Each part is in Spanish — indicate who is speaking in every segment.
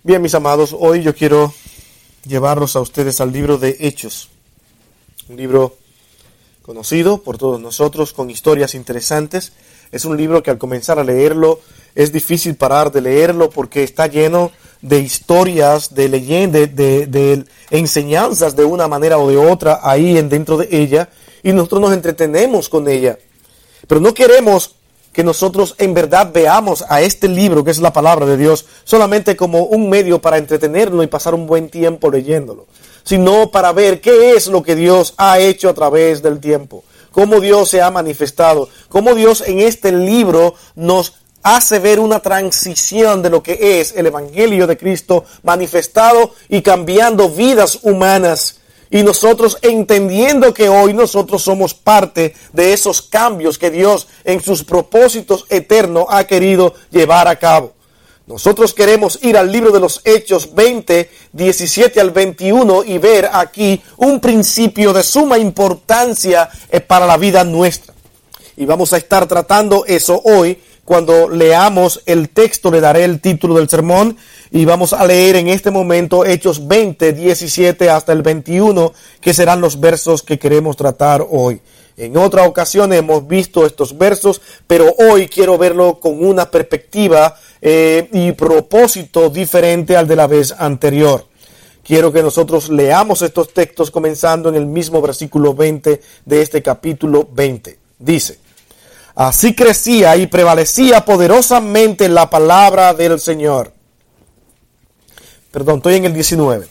Speaker 1: Bien, mis amados, hoy yo quiero llevarlos a ustedes al libro de Hechos, un libro conocido por todos nosotros, con historias interesantes. Es un libro que al comenzar a leerlo es difícil parar de leerlo porque está lleno de historias, de leyendas, de enseñanzas de una manera o de otra ahí dentro de ella, y nosotros nos entretenemos con ella. Pero no queremos que nosotros en verdad veamos a este libro, que es la palabra de Dios, solamente como un medio para entretenernos y pasar un buen tiempo leyéndolo, sino para ver qué es lo que Dios ha hecho a través del tiempo, cómo Dios se ha manifestado, cómo Dios en este libro nos hace ver una transición de lo que es el Evangelio de Cristo manifestado y cambiando vidas humanas. Y nosotros entendiendo que hoy nosotros somos parte de esos cambios que Dios en sus propósitos eternos ha querido llevar a cabo. Nosotros queremos ir al libro de los Hechos 20, 17 al 21 y ver aquí un principio de suma importancia para la vida nuestra. Y vamos a estar tratando eso hoy. Cuando leamos el texto le daré el título del sermón y vamos a leer en este momento Hechos 20, 17 hasta el 21, que serán los versos que queremos tratar hoy. En otra ocasión hemos visto estos versos, pero hoy quiero verlo con una perspectiva y propósito diferente al de la vez anterior. Quiero que nosotros leamos estos textos comenzando en el mismo versículo 20 de este capítulo 20. Dice: así crecía y prevalecía poderosamente la palabra del Señor. Perdón, estoy en el 19.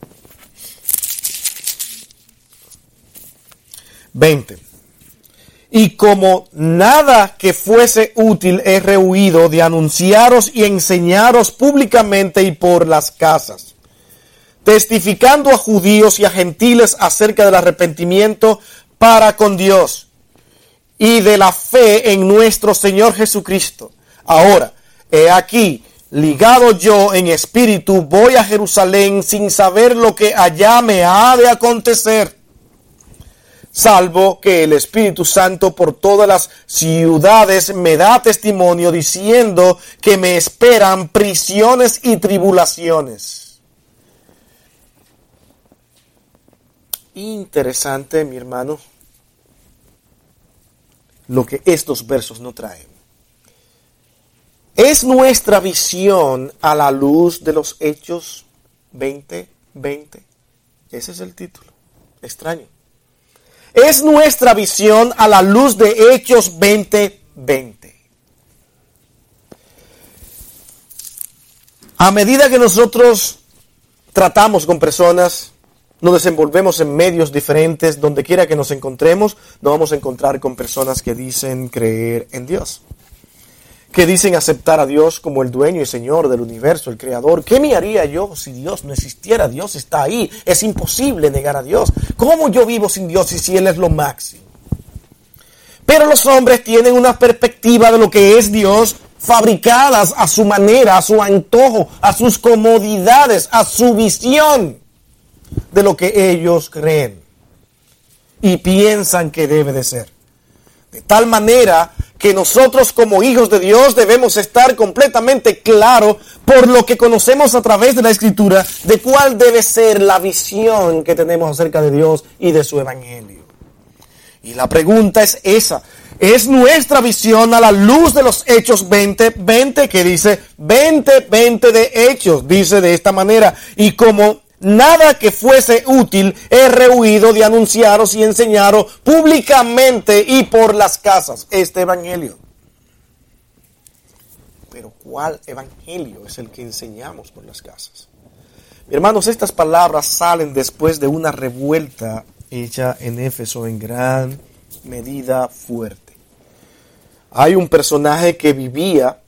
Speaker 1: 20. Y como nada que fuese útil he rehuido de anunciaros y enseñaros públicamente y por las casas, testificando a judíos y a gentiles acerca del arrepentimiento para con Dios y de la fe en nuestro Señor Jesucristo. Ahora, he aquí, ligado yo en espíritu, voy a Jerusalén sin saber lo que allá me ha de acontecer, salvo que el Espíritu Santo por todas las ciudades me da testimonio diciendo que me esperan prisiones y tribulaciones. Interesante, mi hermano, lo que estos versos nos traen. ¿Es nuestra visión a la luz de los Hechos 20:20? Ese es el título. Extraño. ¿Es nuestra visión a la luz de Hechos 20:20? A medida que nosotros tratamos con personas, nos desenvolvemos en medios diferentes, donde quiera que nos encontremos, nos vamos a encontrar con personas que dicen creer en Dios, que dicen aceptar a Dios como el dueño y Señor del universo, el Creador. ¿Qué me haría yo si Dios no existiera? Dios está ahí, es imposible negar a Dios. ¿Cómo yo vivo sin Dios y si Él es lo máximo? Pero los hombres tienen una perspectiva de lo que es Dios, fabricadas a su manera, a su antojo, a sus comodidades, a su visión de lo que ellos creen y piensan que debe de ser. De tal manera que nosotros como hijos de Dios debemos estar completamente claros por lo que conocemos a través de la Escritura de cuál debe ser la visión que tenemos acerca de Dios y de su Evangelio. Y la pregunta es esa: ¿es nuestra visión a la luz de los Hechos 20:20, que dice 20:20 de Hechos? Dice de esta manera: y como nada que fuese útil he rehuido de anunciaros y enseñaros públicamente y por las casas este evangelio. Pero ¿cuál evangelio es el que enseñamos por las casas? Hermanos, estas palabras salen después de una revuelta hecha en Éfeso en gran medida fuerte. Hay un personaje que vivía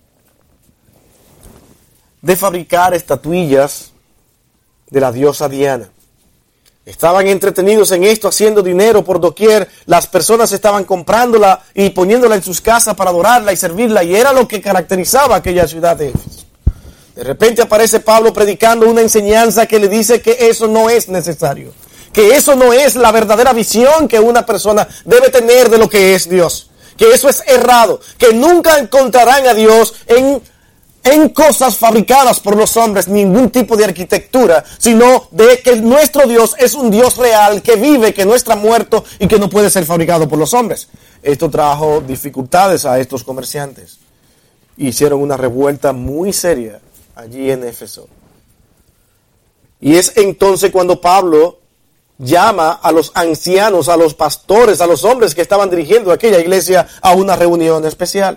Speaker 1: de fabricar estatuillas de la diosa Diana. Estaban entretenidos en esto, haciendo dinero por doquier. Las personas estaban comprándola y poniéndola en sus casas para adorarla y servirla, y era lo que caracterizaba aquella ciudad de Éfeso. De repente aparece Pablo predicando una enseñanza que le dice que eso no es necesario, que eso no es la verdadera visión que una persona debe tener de lo que es Dios, que eso es errado, que nunca encontrarán a Dios en en cosas fabricadas por los hombres, ningún tipo de arquitectura, sino de que nuestro Dios es un Dios real, que vive, que no está muerto y que no puede ser fabricado por los hombres. Esto trajo dificultades a estos comerciantes. Hicieron una revuelta muy seria allí en Éfeso. Y es entonces cuando Pablo llama a los ancianos, a los pastores, a los hombres que estaban dirigiendo aquella iglesia a una reunión especial.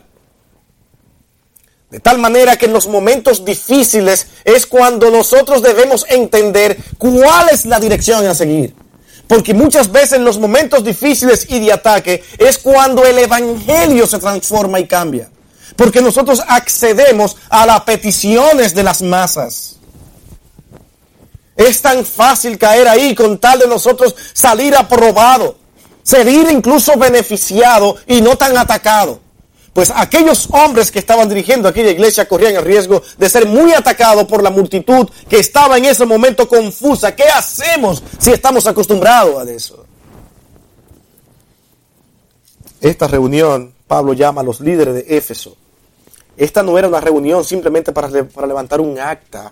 Speaker 1: De tal manera que en los momentos difíciles es cuando nosotros debemos entender cuál es la dirección a seguir. Porque muchas veces en los momentos difíciles y de ataque es cuando el evangelio se transforma y cambia. Porque nosotros accedemos a las peticiones de las masas. Es tan fácil caer ahí con tal de nosotros salir aprobado, salir incluso beneficiado y no tan atacado. Pues aquellos hombres que estaban dirigiendo aquella iglesia corrían el riesgo de ser muy atacados por la multitud que estaba en ese momento confusa. ¿Qué hacemos si estamos acostumbrados a eso? Esta reunión, Pablo llama a los líderes de Éfeso. Esta no era una reunión simplemente para levantar un acta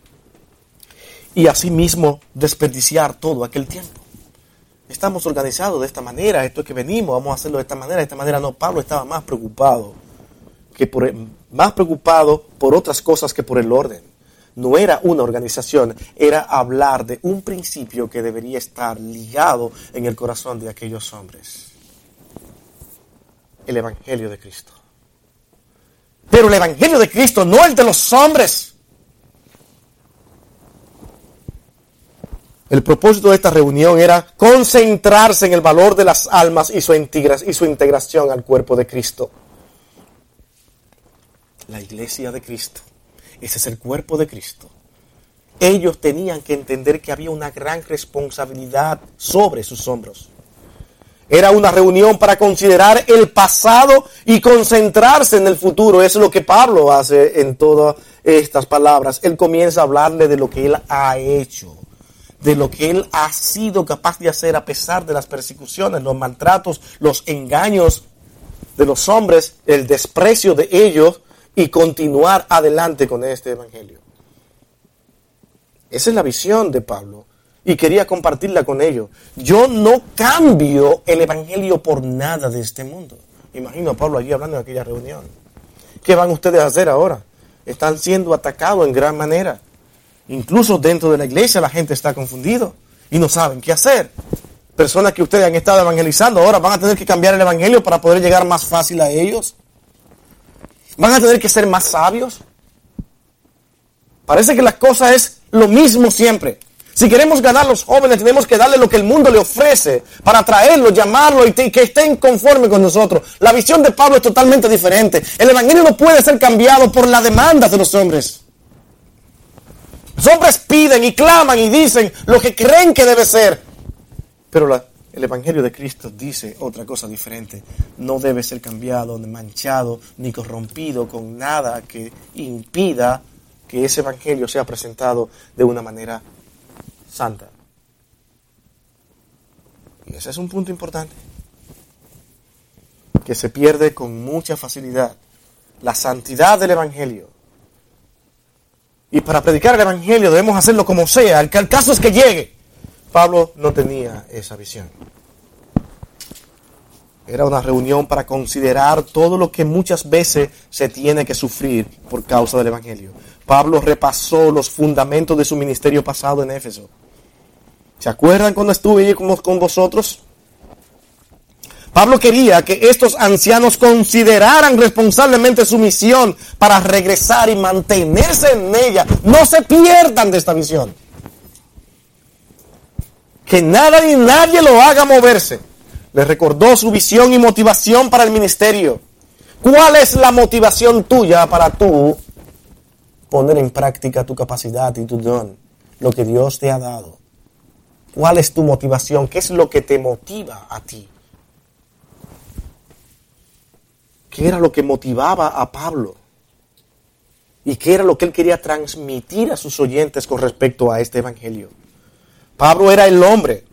Speaker 1: y asimismo desperdiciar todo aquel tiempo. Estamos organizados de esta manera, esto es que venimos, vamos a hacerlo de esta manera no. Pablo estaba más preocupado por otras cosas que por el orden. No era una organización, era hablar de un principio que debería estar ligado en el corazón de aquellos hombres. El Evangelio de Cristo. Pero el Evangelio de Cristo no el de los hombres. El propósito de esta reunión era concentrarse en el valor de las almas y su integración al cuerpo de Cristo. La iglesia de Cristo. Ese es el cuerpo de Cristo. Ellos tenían que entender que había una gran responsabilidad sobre sus hombros. Era una reunión para considerar el pasado y concentrarse en el futuro. Eso es lo que Pablo hace en todas estas palabras. Él comienza a hablarle de lo que él ha hecho, de lo que él ha sido capaz de hacer a pesar de las persecuciones, los maltratos, los engaños de los hombres, el desprecio de ellos y continuar adelante con este evangelio. Esa es la visión de Pablo y quería compartirla con ellos. Yo no cambio el evangelio por nada de este mundo. Imagino a Pablo allí hablando en aquella reunión. ¿Qué van ustedes a hacer ahora? Están siendo atacados en gran manera. Incluso dentro de la iglesia la gente está confundido y no saben qué hacer. Personas que ustedes han estado evangelizando ahora van a tener que cambiar el evangelio para poder llegar más fácil a ellos. Van a tener que ser más sabios. Parece que la cosa es lo mismo siempre. Si queremos ganar a los jóvenes tenemos que darle lo que el mundo le ofrece para atraerlos, llamarlos y que estén conformes con nosotros. La visión de Pablo es totalmente diferente. El evangelio no puede ser cambiado por las demandas de los hombres. Los hombres piden y claman y dicen lo que creen que debe ser. Pero el Evangelio de Cristo dice otra cosa diferente. No debe ser cambiado, ni manchado, ni corrompido con nada que impida que ese Evangelio sea presentado de una manera santa. Y ese es un punto importante, que se pierde con mucha facilidad. La santidad del Evangelio. Y para predicar el Evangelio debemos hacerlo como sea. El caso es que llegue. Pablo no tenía esa visión. Era una reunión para considerar todo lo que muchas veces se tiene que sufrir por causa del Evangelio. Pablo repasó los fundamentos de su ministerio pasado en Éfeso. ¿Se acuerdan cuando estuve allí con vosotros? Pablo quería que estos ancianos consideraran responsablemente su misión para regresar y mantenerse en ella. No se pierdan de esta visión. Que nada ni nadie lo haga moverse. Les recordó su visión y motivación para el ministerio. ¿Cuál es la motivación tuya para tú poner en práctica tu capacidad y tu don? Lo que Dios te ha dado. ¿Cuál es tu motivación? ¿Qué es lo que te motiva a ti? ¿Qué era lo que motivaba a Pablo? ¿Y qué era lo que él quería transmitir a sus oyentes con respecto a este evangelio? Pablo era el hombre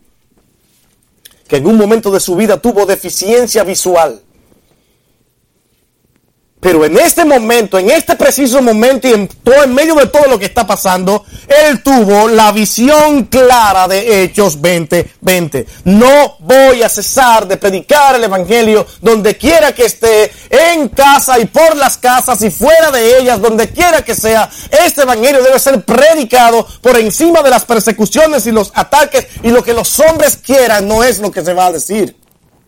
Speaker 1: que en un momento de su vida tuvo deficiencia visual. Pero en este momento, en este preciso momento y en medio de todo lo que está pasando, él tuvo la visión clara de Hechos 20:20. No voy a cesar de predicar el evangelio donde quiera que esté, en casa y por las casas y fuera de ellas, donde quiera que sea. Este evangelio debe ser predicado por encima de las persecuciones y los ataques, y lo que los hombres quieran no es lo que se va a decir.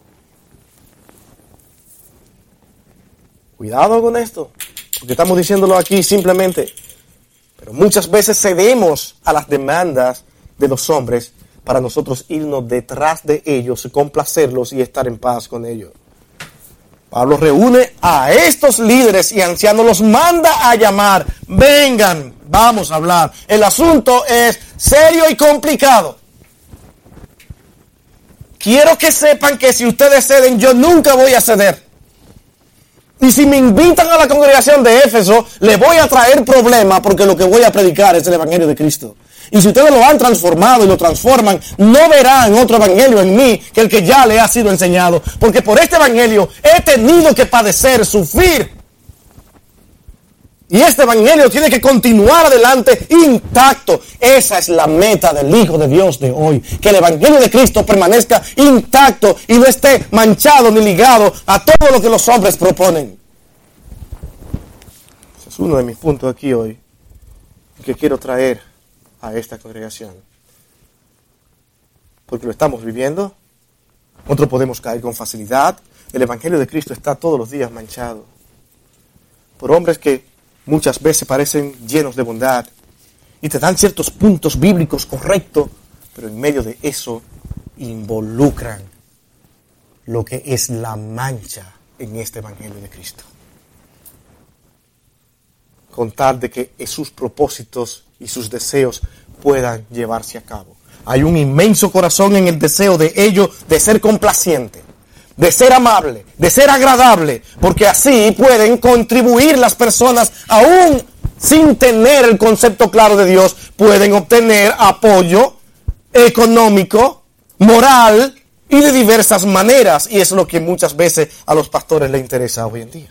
Speaker 1: Cuidado con esto, porque estamos diciéndolo aquí simplemente. Pero muchas veces cedemos a las demandas de los hombres para nosotros irnos detrás de ellos, complacerlos y estar en paz con ellos. Pablo reúne a estos líderes y ancianos, los manda a llamar. Vengan, vamos a hablar. El asunto es serio y complicado. Quiero que sepan que si ustedes ceden, yo nunca voy a ceder. Y si me invitan a la congregación de Éfeso, les voy a traer problemas porque lo que voy a predicar es el evangelio de Cristo. Y si ustedes lo han transformado y lo transforman, no verán otro evangelio en mí que el que ya le ha sido enseñado. Porque por este evangelio he tenido que padecer, sufrir. Y este evangelio tiene que continuar adelante intacto. Esa es la meta del Hijo de Dios de hoy. Que el evangelio de Cristo permanezca intacto y no esté manchado ni ligado a todo lo que los hombres proponen. Ese es uno de mis puntos aquí hoy que quiero traer a esta congregación. Porque lo estamos viviendo. Nosotros podemos caer con facilidad. El evangelio de Cristo está todos los días manchado por hombres que muchas veces parecen llenos de bondad y te dan ciertos puntos bíblicos correctos, pero en medio de eso involucran lo que es la mancha en este evangelio de Cristo. Con tal de que sus propósitos y sus deseos puedan llevarse a cabo. Hay un inmenso corazón en el deseo de ellos de ser complaciente, de ser amable, de ser agradable, porque así pueden contribuir las personas, aún sin tener el concepto claro de Dios, pueden obtener apoyo económico, moral y de diversas maneras, y es lo que muchas veces a los pastores les interesa hoy en día.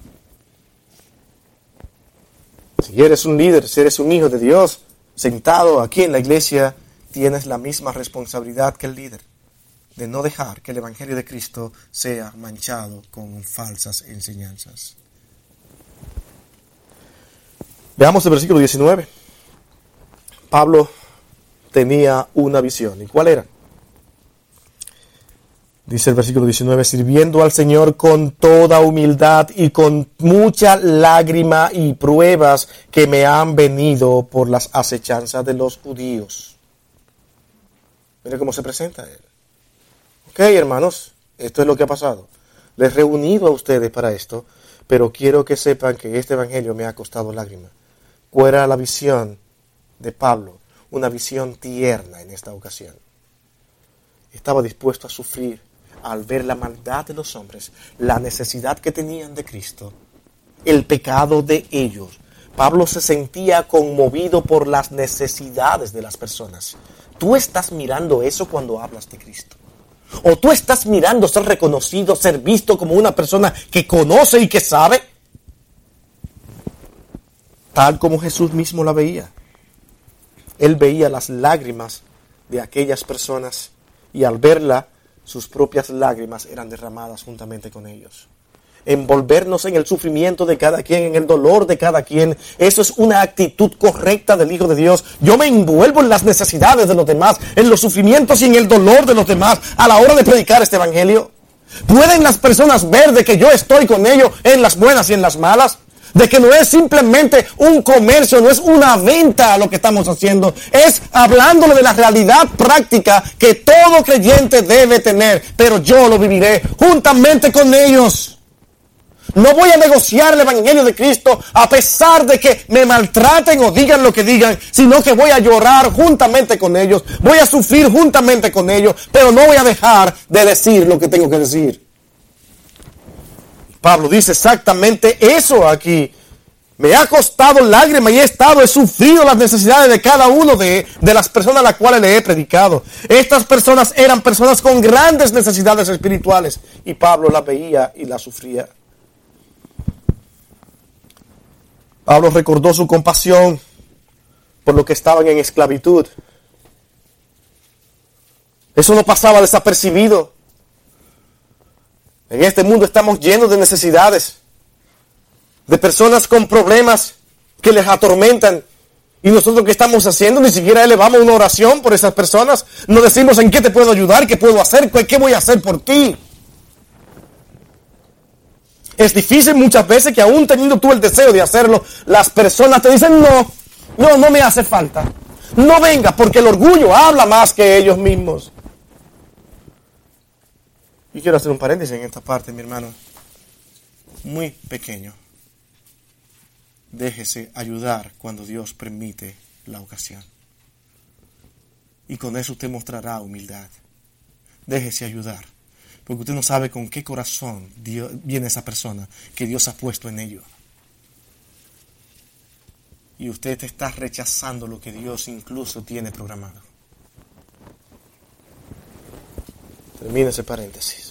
Speaker 1: Si eres un líder, si eres un hijo de Dios, sentado aquí en la iglesia, tienes la misma responsabilidad que el líder, de no dejar que el evangelio de Cristo sea manchado con falsas enseñanzas. Veamos el versículo 19. Pablo tenía una visión. ¿Y cuál era? Dice el versículo 19, sirviendo al Señor con toda humildad y con mucha lágrima y pruebas que me han venido por las acechanzas de los judíos. Mire cómo se presenta él. Ok, hermanos, esto es lo que ha pasado. Les he reunido a ustedes para esto, pero quiero que sepan que este evangelio me ha costado lágrimas. ¿Cuál era la visión de Pablo? Una visión tierna en esta ocasión. Estaba dispuesto a sufrir al ver la maldad de los hombres, la necesidad que tenían de Cristo, el pecado de ellos. Pablo se sentía conmovido por las necesidades de las personas. ¿Tú estás mirando eso cuando hablas de Cristo? ¿O tú estás mirando ser reconocido, ser visto como una persona que conoce y que sabe? Tal como Jesús mismo la veía. Él veía las lágrimas de aquellas personas y al verla, sus propias lágrimas eran derramadas juntamente con ellos. Envolvernos en el sufrimiento de cada quien, en el dolor de cada quien, eso es una actitud correcta del Hijo de Dios. Yo me envuelvo en las necesidades de los demás, en los sufrimientos y en el dolor de los demás a la hora de predicar este evangelio. ¿Pueden las personas ver de que yo estoy con ellos en las buenas y en las malas? De que no es simplemente un comercio, no es una venta lo que estamos haciendo, es hablándole de la realidad práctica que todo creyente debe tener, pero yo lo viviré juntamente con ellos. No voy a negociar el evangelio de Cristo a pesar de que me maltraten o digan lo que digan, sino que voy a llorar juntamente con ellos, voy a sufrir juntamente con ellos, pero no voy a dejar de decir lo que tengo que decir. Pablo dice exactamente eso aquí. Me ha costado lágrimas y he sufrido las necesidades de cada uno de las personas a las cuales le he predicado. Estas personas eran personas con grandes necesidades espirituales y Pablo las veía y las sufría. Pablo recordó su compasión por los que estaban en esclavitud. Eso no pasaba desapercibido. En este mundo estamos llenos de necesidades, de personas con problemas que les atormentan. Y nosotros, ¿qué estamos haciendo? Ni siquiera elevamos una oración por esas personas. No decimos en qué te puedo ayudar, qué puedo hacer, qué voy a hacer por ti. Es difícil muchas veces que aún teniendo tú el deseo de hacerlo, las personas te dicen no me hace falta. No venga, porque el orgullo habla más que ellos mismos. Y quiero hacer un paréntesis en esta parte, mi hermano. Muy pequeño. Déjese ayudar cuando Dios permite la ocasión. Y con eso usted mostrará humildad. Déjese ayudar. Porque usted no sabe con qué corazón viene esa persona que Dios ha puesto en ello. Y usted está rechazando lo que Dios incluso tiene programado. Termino ese paréntesis.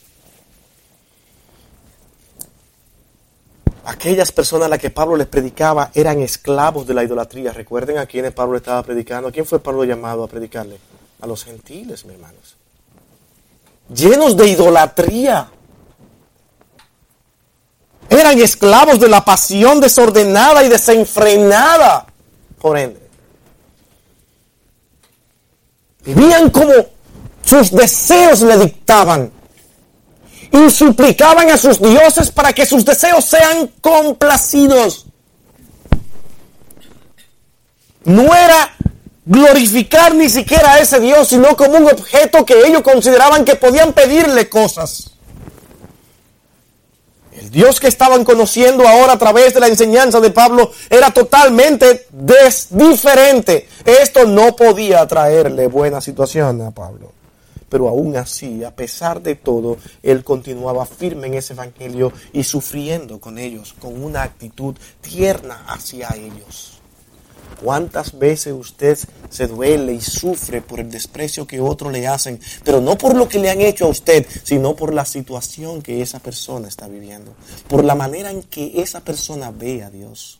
Speaker 1: Aquellas personas a las que Pablo les predicaba eran esclavos de la idolatría. Recuerden a quienes Pablo estaba predicando. ¿A quién fue Pablo llamado a predicarle? A los gentiles, mis hermanos. Llenos de idolatría. Eran esclavos de la pasión desordenada y desenfrenada. Por ende, vivían como sus deseos le dictaban. Y suplicaban a sus dioses para que sus deseos sean complacidos. No era glorificar ni siquiera a ese Dios, sino como un objeto que ellos consideraban que podían pedirle cosas. El Dios que estaban conociendo ahora a través de la enseñanza de Pablo era totalmente diferente. Esto no podía traerle buena situación a Pablo. Pero aún así, a pesar de todo, él continuaba firme en ese evangelio y sufriendo con ellos, con una actitud tierna hacia ellos. ¿Cuántas veces usted se duele y sufre por el desprecio que otros le hacen? Pero no por lo que le han hecho a usted, sino por la situación que esa persona está viviendo. Por la manera en que esa persona ve a Dios.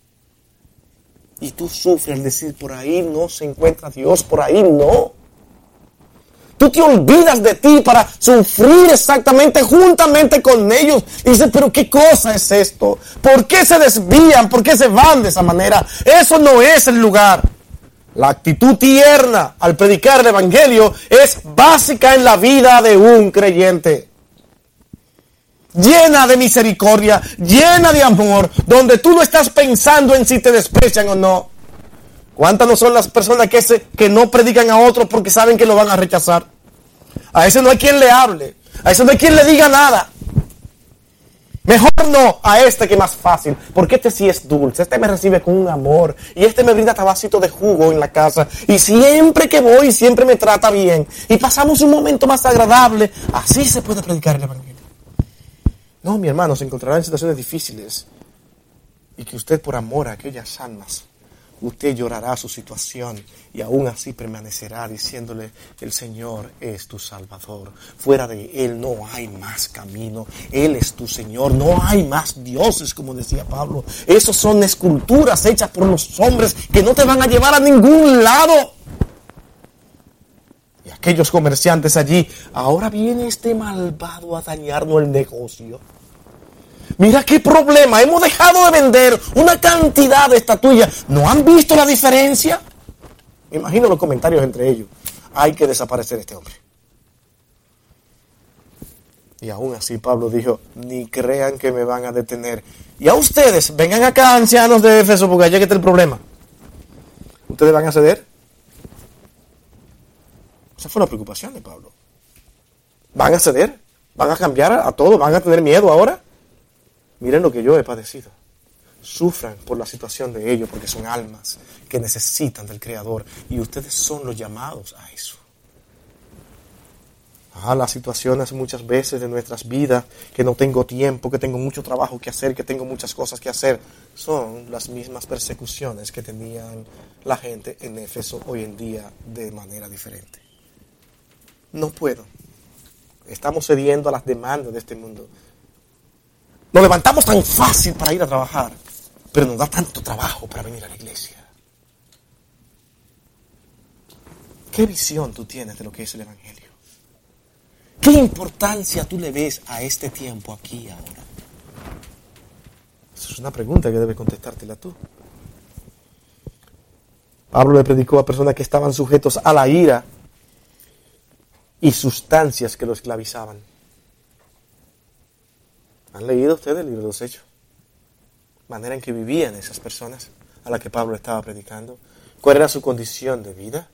Speaker 1: Y tú sufres al decir, por ahí no se encuentra Dios, por ahí no. Tú te olvidas de ti para sufrir exactamente juntamente con ellos. Y dices, pero ¿qué cosa es esto? ¿Por qué se desvían? ¿Por qué se van de esa manera? Eso no es el lugar. La actitud tierna al predicar el evangelio es básica en la vida de un creyente. Llena de misericordia, llena de amor, donde tú no estás pensando en si te desprecian o no. ¿Cuántas no son las personas que no predican a otros porque saben que lo van a rechazar? A ese no hay quien le hable. A ese no hay quien le diga nada. Mejor no a este que es más fácil. Porque este sí es dulce. Este me recibe con un amor. Y este me brinda tabacito de jugo en la casa. Y siempre que voy, siempre me trata bien. Y pasamos un momento más agradable. Así se puede predicar el evangelio. No, mi hermano, se encontrará en situaciones difíciles. Y que usted, por amor a aquellas almas, usted llorará su situación y aún así permanecerá diciéndole, el Señor es tu Salvador. Fuera de Él no hay más camino. Él es tu Señor. No hay más dioses, como decía Pablo. Esos son esculturas hechas por los hombres que no te van a llevar a ningún lado. Y aquellos comerciantes allí, ahora viene este malvado a dañarnos el negocio. Mira qué problema, hemos dejado de vender una cantidad de estatuillas. ¿No han visto la diferencia? Me imagino los comentarios entre ellos. Hay que desaparecer este hombre. Y aún así Pablo dijo, ni crean que me van a detener. Y a ustedes, vengan acá, ancianos de Éfeso, porque allá que está el problema. ¿Ustedes van a ceder? Esa fue la preocupación de Pablo. ¿Van a ceder? ¿Van a cambiar a todo? ¿Van a tener miedo ahora? Miren lo que yo he padecido. Sufran por la situación de ellos, porque son almas que necesitan del Creador. Y ustedes son los llamados a eso. Las situaciones muchas veces de nuestras vidas, que no tengo tiempo, que tengo mucho trabajo que hacer, que tengo muchas cosas que hacer, son las mismas persecuciones que tenían la gente en Éfeso hoy en día de manera diferente. No puedo. Estamos cediendo a las demandas de este mundo. Nos levantamos tan fácil para ir a trabajar. pero nos da tanto trabajo para venir a la iglesia. ¿Qué visión tú tienes de lo que es el Evangelio? ¿Qué importancia tú le ves a este tiempo aquí ahora? Esa es una pregunta que debes contestártela tú. Pablo le predicó a personas que estaban sujetos a la ira y sustancias que lo esclavizaban. ¿Han leído ustedes el libro de los Hechos? Manera en que vivían esas personas a las que Pablo estaba predicando. ¿Cuál era su condición de vida?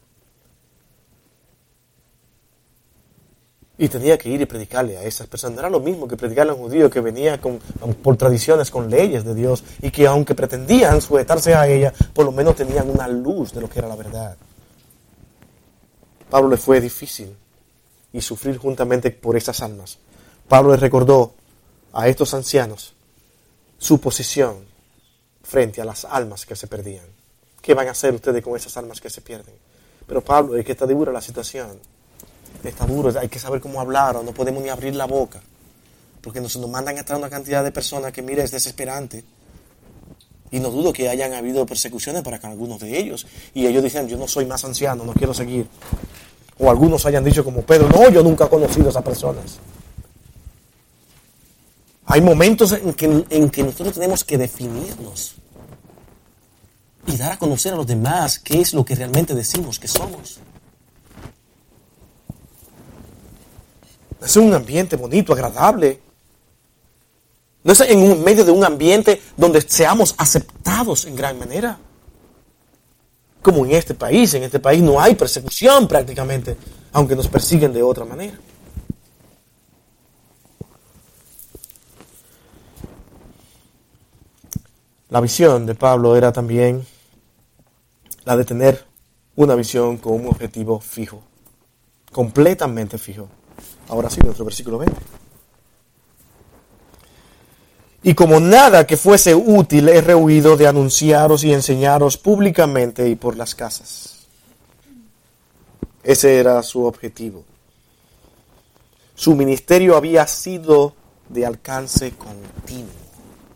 Speaker 1: Y tenía que ir y predicarle a esas personas. No era lo mismo que predicarle a un judío que venía por tradiciones, con leyes de Dios, y que aunque pretendían sujetarse a ella, por lo menos tenían una luz de lo que era la verdad. Pablo le fue difícil y sufrir juntamente por esas almas. Pablo le recordó a estos ancianos su posición frente a las almas que se perdían. ¿Qué van a hacer ustedes con esas almas que se pierden? Pero Pablo, es que está dura la situación. Está duro, hay que saber cómo hablar, o no podemos ni abrir la boca. Porque nos mandan a entrar una cantidad de personas que, mira, es desesperante. Y no dudo que hayan habido persecuciones para algunos de ellos. Y ellos dicen, yo no soy más anciano, no quiero seguir. O algunos hayan dicho como Pedro, no, yo nunca he conocido a esas personas. Hay momentos en que nosotros tenemos que definirnos y dar a conocer a los demás qué es lo que realmente decimos que somos. Es un ambiente bonito, agradable. No es en medio de un ambiente donde seamos aceptados en gran manera. Como en este país. En este país no hay persecución prácticamente, aunque nos persiguen de otra manera. La visión de Pablo era también la de tener una visión con un objetivo fijo, completamente fijo. Ahora sí, nuestro versículo 20. Y como nada que fuese útil he rehuido de anunciaros y enseñaros públicamente y por las casas. Ese era su objetivo. Su ministerio había sido de alcance continuo.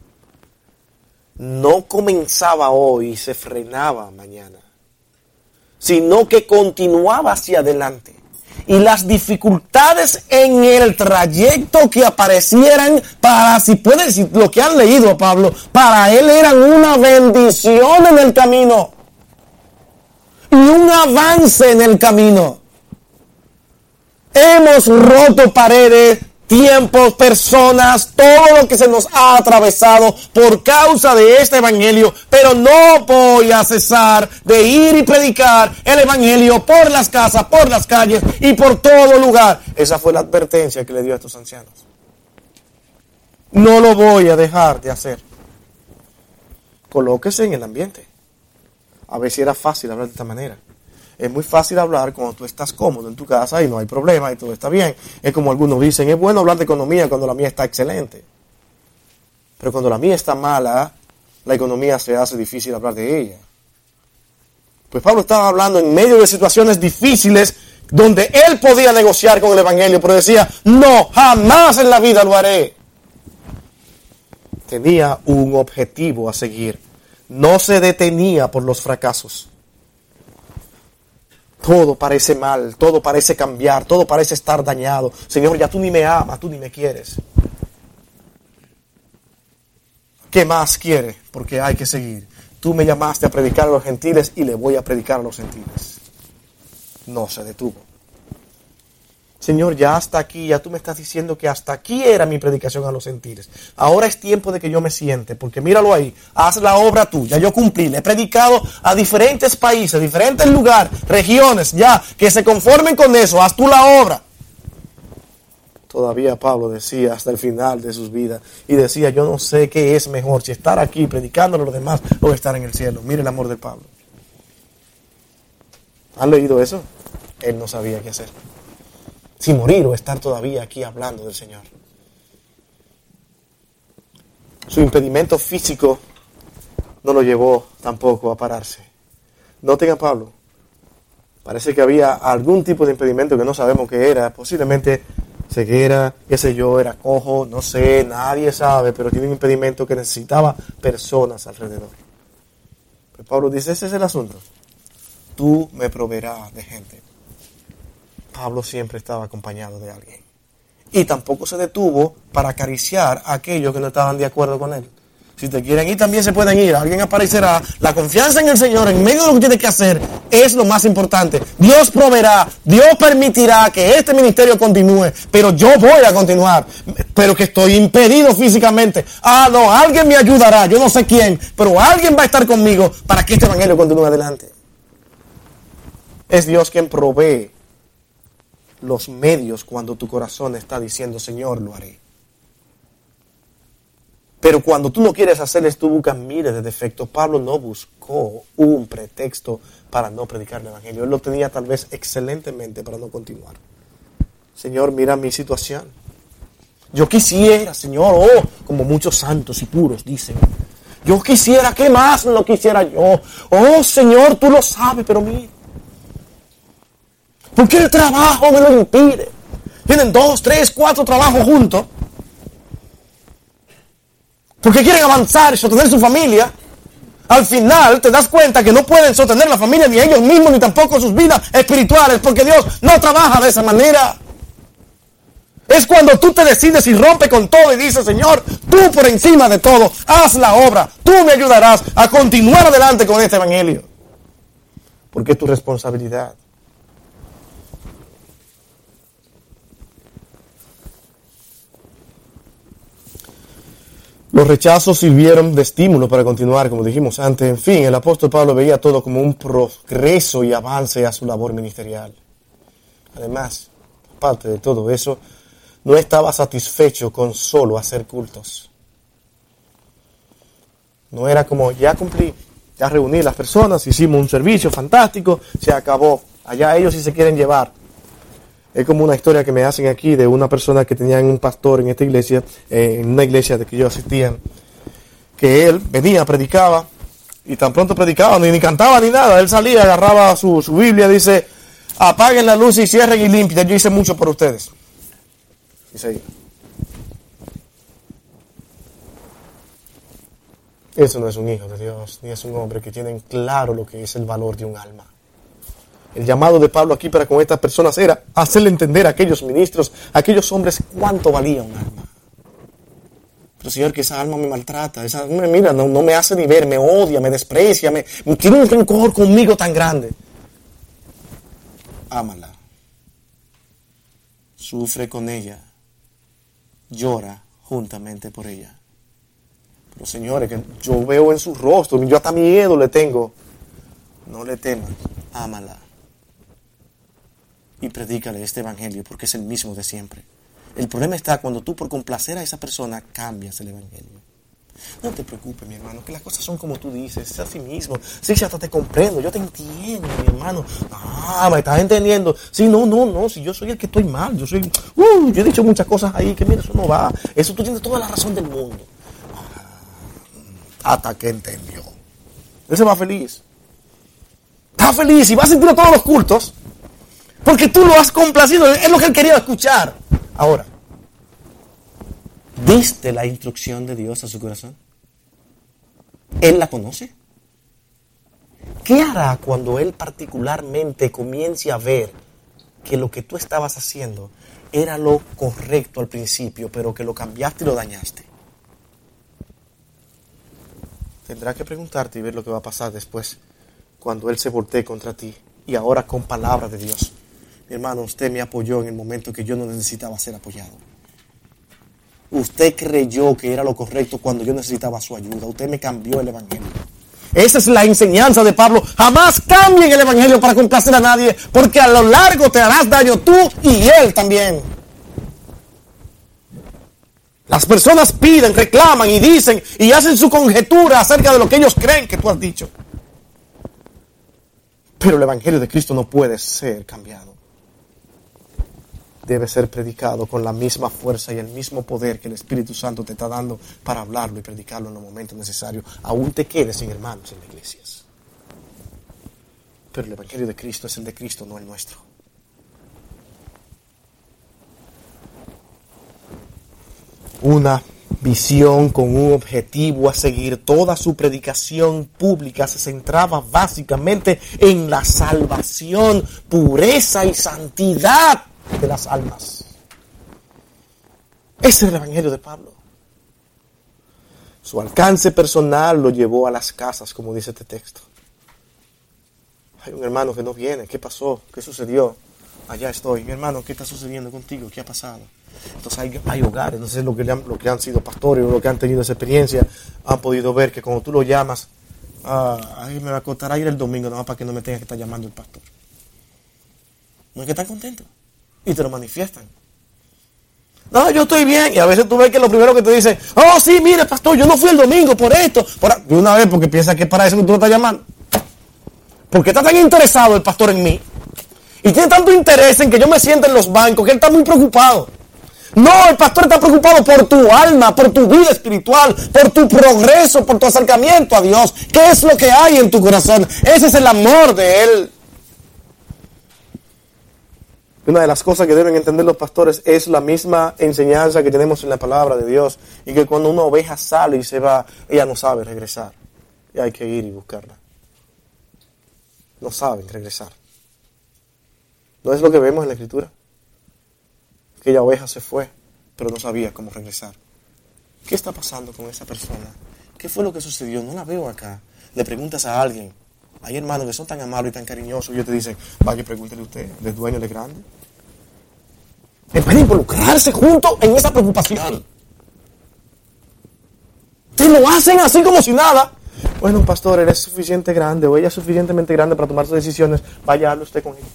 Speaker 1: No comenzaba hoy y se frenaba mañana, sino que continuaba hacia adelante. Y las dificultades en el trayecto que aparecieran, si puede decir lo que han leído a Pablo, para él eran una bendición en el camino y un avance en el camino. Hemos roto paredes, tiempos, personas, todo lo que se nos ha atravesado por causa de este evangelio, pero no voy a cesar de ir y predicar el evangelio por las casas, por las calles y por todo lugar. Esa fue la advertencia que le dio a estos ancianos. No lo voy a dejar de hacer. Colóquese en el ambiente. A ver si era fácil hablar de esta manera. Es muy fácil hablar cuando tú estás cómodo en tu casa y no hay problema y todo está bien. Es como algunos dicen, es bueno hablar de economía cuando la mía está excelente. Pero cuando la mía está mala, la economía se hace difícil hablar de ella. Pues Pablo estaba hablando en medio de situaciones difíciles donde él podía negociar con el evangelio, pero decía, no, jamás en la vida lo haré. Tenía un objetivo a seguir. No se detenía por los fracasos. Todo parece mal, todo parece cambiar, todo parece estar dañado. Señor, ya tú ni me amas, tú ni me quieres. ¿Qué más quiere? Porque hay que seguir. Tú me llamaste a predicar a los gentiles y le voy a predicar a los gentiles. No se detuvo. Señor, ya hasta aquí, ya tú me estás diciendo que hasta aquí era mi predicación a los gentiles. Ahora es tiempo de que yo me siente, porque míralo ahí, haz la obra tuya, yo cumplí, le he predicado a diferentes países, diferentes lugares, regiones, ya, que se conformen con eso, haz tú la obra. Todavía Pablo decía hasta el final de sus vidas, y decía, yo no sé qué es mejor, si estar aquí predicando a los demás o estar en el cielo. Mire el amor de Pablo. ¿Han leído eso? Él no sabía qué hacer. Si morir o estar todavía aquí hablando del Señor. Su impedimento físico no lo llevó tampoco a pararse. Noten a Pablo. Parece que había algún tipo de impedimento que no sabemos qué era. Posiblemente ceguera, qué sé yo, era cojo, no sé, nadie sabe, pero tiene un impedimento que necesitaba personas alrededor. Pero Pablo dice, ese es el asunto. Tú me proveerás de gente. Pablo siempre estaba acompañado de alguien. Y tampoco se detuvo para acariciar a aquellos que no estaban de acuerdo con él. Si te quieren ir, también se pueden ir. Alguien aparecerá. La confianza en el Señor, en medio de lo que tienes que hacer, es lo más importante. Dios proveerá, Dios permitirá que este ministerio continúe, pero yo voy a continuar. Pero que estoy impedido físicamente. No, alguien me ayudará, yo no sé quién, pero alguien va a estar conmigo para que este evangelio continúe adelante. Es Dios quien provee los medios cuando tu corazón está diciendo, Señor, lo haré. Pero cuando tú no quieres hacerles, tú buscas miles de defectos. Pablo no buscó un pretexto para no predicar el evangelio. Él lo tenía tal vez excelentemente para no continuar. Señor, mira mi situación. Yo quisiera, Señor, como muchos santos y puros dicen, yo quisiera, ¿qué más no quisiera yo? Señor, tú lo sabes, pero mira. ¿Por qué el trabajo me lo impide? Tienen 2, 3, 4 trabajos juntos. Porque quieren avanzar y sostener su familia. Al final te das cuenta que no pueden sostener la familia ni ellos mismos ni tampoco sus vidas espirituales, porque Dios no trabaja de esa manera. Es cuando tú te decides y rompes con todo y dices, Señor, tú por encima de todo, haz la obra, tú me ayudarás a continuar adelante con este evangelio. Porque es tu responsabilidad. Los rechazos sirvieron de estímulo para continuar, como dijimos antes. En fin, el apóstol Pablo veía todo como un progreso y avance a su labor ministerial. Además, aparte de todo eso, no estaba satisfecho con solo hacer cultos. No era como, ya cumplí, ya reuní las personas, hicimos un servicio fantástico, se acabó. Allá ellos sí se quieren llevar. Es como una historia que me hacen aquí de una persona que tenían un pastor en esta iglesia, en una iglesia de que yo asistía, que él venía, predicaba, y tan pronto predicaba, ni cantaba ni nada, él salía, agarraba su Biblia, dice, apaguen la luz y cierren y limpien, yo hice mucho por ustedes. Y seguía. Eso no es un hijo de Dios, ni es un hombre que tiene claro lo que es el valor de un alma. El llamado de Pablo aquí para con estas personas era hacerle entender a aquellos ministros, a aquellos hombres, cuánto valía un alma. Pero Señor, que esa alma me maltrata, mira, no me hace ni ver, me odia, me desprecia, tiene un rencor conmigo tan grande. Ámala. Sufre con ella. Llora juntamente por ella. Pero señores, que yo veo en su rostro, yo hasta miedo le tengo. No le temas, ámala. Y predícale este evangelio porque es el mismo de siempre. El problema está cuando tú por complacer a esa persona cambias el evangelio. No te preocupes, mi hermano, que las cosas son como tú dices, es así mismo. Sí, hasta te comprendo, yo te entiendo, mi hermano. Me estás entendiendo. Sí, no, si yo soy el que estoy mal, yo he dicho muchas cosas ahí que mira, eso no va. Eso tú tienes toda la razón del mundo. Hasta que entendió. Él se va feliz. Está feliz y va a sentir a todos los cultos. Porque tú lo has complacido, es lo que él quería escuchar. Ahora, ¿diste la instrucción de Dios a su corazón? ¿Él la conoce? ¿Qué hará cuando él particularmente comience a ver que lo que tú estabas haciendo era lo correcto al principio, pero que lo cambiaste y lo dañaste? Tendrá que preguntarte y ver lo que va a pasar después, cuando él se voltee contra ti y ahora con palabras de Dios. Mi hermano, usted me apoyó en el momento que yo no necesitaba ser apoyado. Usted creyó que era lo correcto cuando yo necesitaba su ayuda. Usted me cambió el evangelio. Esa es la enseñanza de Pablo. Jamás cambien el evangelio para complacer a nadie, porque a lo largo te harás daño tú y él también. Las personas piden, reclaman y dicen y hacen su conjetura acerca de lo que ellos creen que tú has dicho. Pero el evangelio de Cristo no puede ser cambiado. Debe ser predicado con la misma fuerza y el mismo poder que el Espíritu Santo te está dando para hablarlo y predicarlo en los momentos necesarios. Aún te quedes sin hermanos en las iglesias. Pero el evangelio de Cristo es el de Cristo, no el nuestro. una visión con un objetivo a seguir. Toda su predicación pública se centraba básicamente en la salvación, pureza y santidad de las almas. Ese es el evangelio de Pablo. Su alcance personal lo llevó a las casas, como dice este texto. Hay un hermano que no viene. ¿Qué pasó? ¿Qué sucedió? Allá estoy. Mi hermano, ¿qué está sucediendo contigo? ¿Qué ha pasado? Entonces hay hogares, no sé lo que han sido pastores o lo que han tenido esa experiencia, han podido ver que cuando tú lo llamas, ahí me va a costar ir el domingo, nada más para que no me tenga que estar llamando el pastor. No es que están contentos y te lo manifiestan. No, yo estoy bien. Y a veces tú ves que lo primero que te dicen, oh sí, mire pastor, yo no fui el domingo por esto. De una vez, porque piensa que es para eso que tú lo estás llamando. ¿Por qué está tan interesado el pastor en mí? Y tiene tanto interés en que yo me sienta en los bancos que él está muy preocupado. No, el pastor está preocupado por tu alma, por tu vida espiritual, por tu progreso, por tu acercamiento a Dios. ¿Qué es lo que hay en tu corazón? Ese es el amor de Él. Una de las cosas que deben entender los pastores es la misma enseñanza que tenemos en la palabra de Dios. Y que cuando una oveja sale y se va, ella no sabe regresar. Y hay que ir y buscarla. No saben regresar. ¿No es lo que vemos en la Escritura? Aquella oveja se fue, pero no sabía cómo regresar. ¿Qué está pasando con esa persona? ¿Qué fue lo que sucedió? No la veo acá. Le preguntas a alguien. Hay hermanos que son tan amables y tan cariñosos y ellos te dicen, vaya, pregúntele usted, ¿del dueño de grande? En vez de involucrarse juntos en esa preocupación. Te lo hacen así como si nada. Bueno, pastor, él es suficiente grande o ella es suficientemente grande para tomar sus decisiones. Vaya, hable usted con él.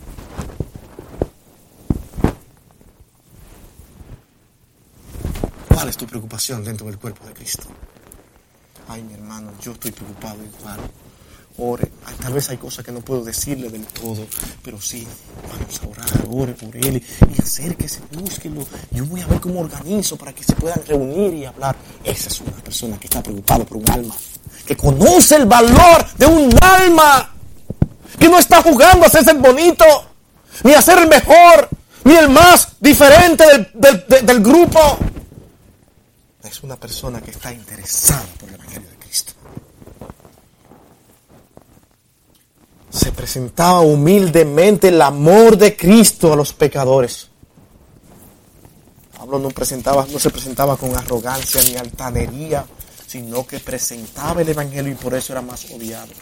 Speaker 1: ¿Cuál es tu preocupación dentro del cuerpo de Cristo? Ay, mi hermano, yo estoy preocupado igual. Ore. Tal vez hay cosas que no puedo decirle del todo, pero sí, vamos a orar, ore por él y acérquese, búsquelo. Yo voy a ver cómo organizo para que se puedan reunir y hablar. Esa es una persona que está preocupada por un alma, que conoce el valor de un alma, que no está jugando a hacerse el bonito, ni a ser el mejor, ni el más diferente del grupo. Es una persona que está interesada por el evangelio de Cristo. Se presentaba humildemente el amor de Cristo a los pecadores. Pablo no se presentaba con arrogancia ni altanería, sino que presentaba el evangelio y por eso era más odiado.